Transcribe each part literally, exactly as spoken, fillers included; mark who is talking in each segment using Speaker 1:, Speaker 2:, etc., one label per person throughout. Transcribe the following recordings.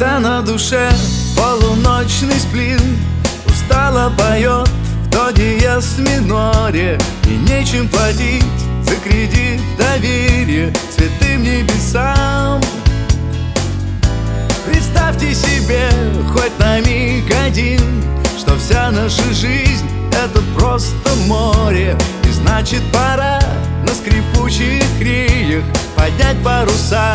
Speaker 1: Когда на душе полуночный сплин устало поет в до диез миноре, и нечем платить за кредит доверия святым небесам. Представьте себе хоть на миг один, что вся наша жизнь — это просто море, и значит пора на скрипучих реях поднять паруса.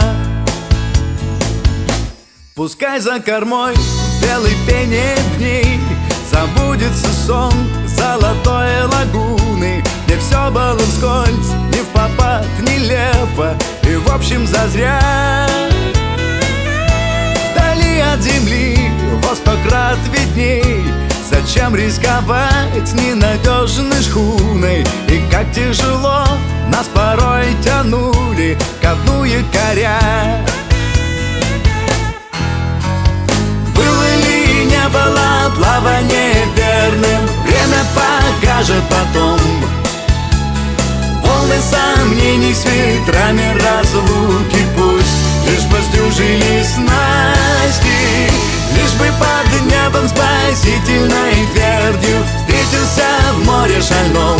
Speaker 1: Пускай за кормой в белой пене дней забудется сон золотой лагуны, где все было вскользь, не впопад, нелепо и в общем зазря. Вдали от земли во сто крат видней, зачем рисковать ненадежной шхуной? И как тяжело нас порой тянули ко дну якоря. Не было плавание верным, время покажет потом. Волны сомнений с ветрами разлуки пусть лишь бы сдюжили снасти, лишь бы под небом спасительной твердью встретился в море шальном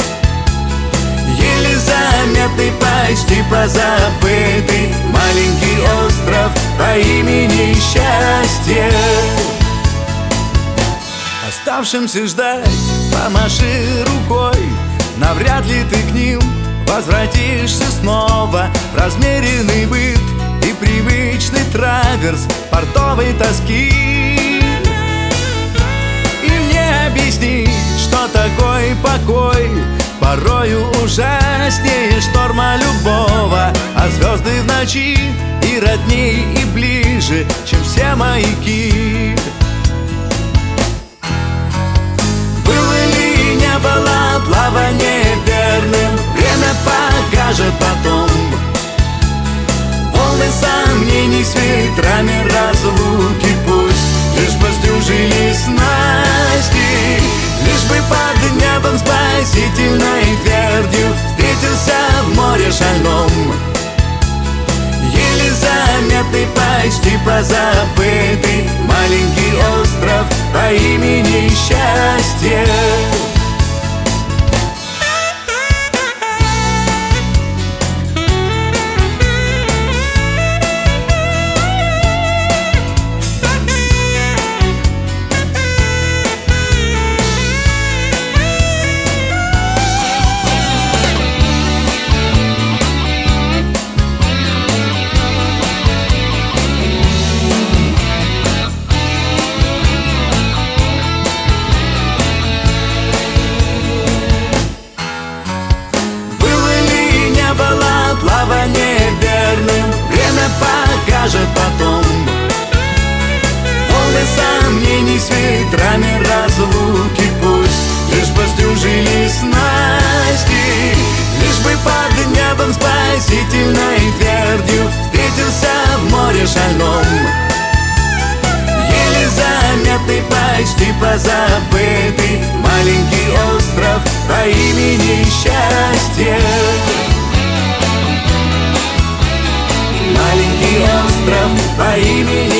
Speaker 1: еле заметный, почти позабытый маленький остров по имени Счастье. Оставшимся ждать помаши рукой, навряд ли ты к ним возвратишься снова в размеренный быт и привычный траверс портовой тоски. И мне объяснить, что такой покой порою ужаснее шторма любого, а звезды в ночи и родней, и ближе, чем все маяки. Было плавание верным, время покажет потом. Волны сомнений с ветрами разлуки пусть лишь бы сдюжили снасти, лишь бы под небом спасительной твердью встретился в море шальном еле заметный, почти позабытый маленький остров по имени Счастье. Плавание верным, время покажет потом. Волны сомнений с ветрами разлуки пусть лишь бы сдюжили снасти, лишь бы под небом спасительной твердью встретился в море шальном еле заметный, почти позабытый маленький остров по имени Счастье. Маленький остров по имени